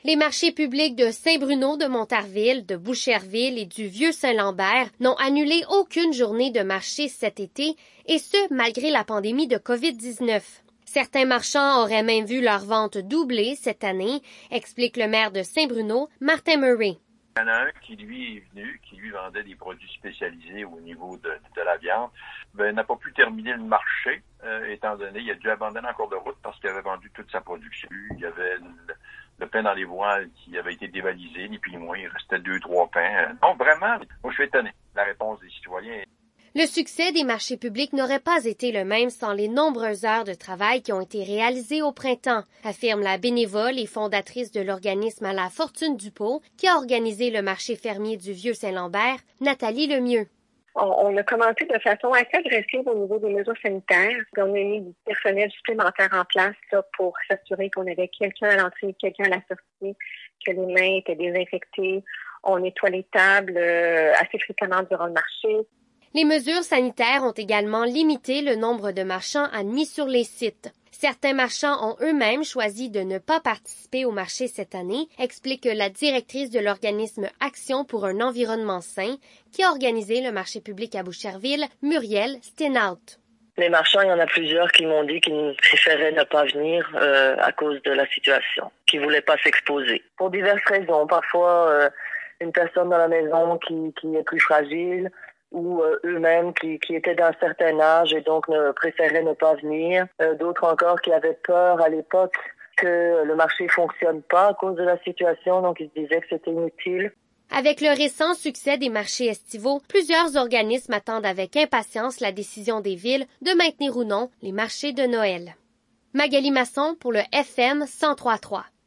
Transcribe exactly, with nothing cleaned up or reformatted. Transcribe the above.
Les marchés publics de Saint-Bruno de Montarville, de Boucherville et du Vieux-Saint-Lambert n'ont annulé aucune journée de marché cet été, et ce, malgré la pandémie de covid dix-neuf. Certains marchands auraient même vu leurs ventes doubler cette année, explique le maire de Saint-Bruno, Martin Murray. Il y en a un qui, lui, est venu, qui, lui, vendait des produits spécialisés au niveau de, de la viande. Ben, n'a pas pu terminer le marché, euh, étant donné, il a dû abandonner en cours de route parce qu'il avait vendu toute sa production. Il y avait le, le pain dans les voiles qui avait été dévalisé, ni plus ni moins. Il restait deux, trois pains. Donc, vraiment, moi, je suis étonné. La réponse des citoyens. Le succès des marchés publics n'aurait pas été le même sans les nombreuses heures de travail qui ont été réalisées au printemps, affirme la bénévole et fondatrice de l'organisme à la Fortune du Pot qui a organisé le marché fermier du Vieux-Saint-Lambert, Nathalie Lemieux. On a commencé de façon assez agressive au niveau des mesures sanitaires. On a mis du personnel supplémentaire en place là, pour s'assurer qu'on avait quelqu'un à l'entrée, quelqu'un à la sortie, que les mains étaient désinfectées. On nettoie les tables euh, assez fréquemment durant le marché. Les mesures sanitaires ont également limité le nombre de marchands admis sur les sites. Certains marchands ont eux-mêmes choisi de ne pas participer au marché cette année, explique la directrice de l'organisme Action pour un environnement sain, qui a organisé le marché public à Boucherville, Muriel Stenhout. Les marchands, il y en a plusieurs qui m'ont dit qu'ils préféraient ne pas venir euh, à cause de la situation, qu'ils ne voulaient pas s'exposer. Pour diverses raisons. Parfois, euh, une personne dans la maison qui, qui est plus fragile, ou euh, eux-mêmes qui, qui étaient d'un certain âge et donc ne préféraient ne pas venir. Euh, d'autres encore qui avaient peur à l'époque que le marché fonctionne pas à cause de la situation, donc ils se disaient que c'était inutile. Avec le récent succès des marchés estivaux, plusieurs organismes attendent avec impatience la décision des villes de maintenir ou non les marchés de Noël. Magali Masson pour le F M cent trois point trois.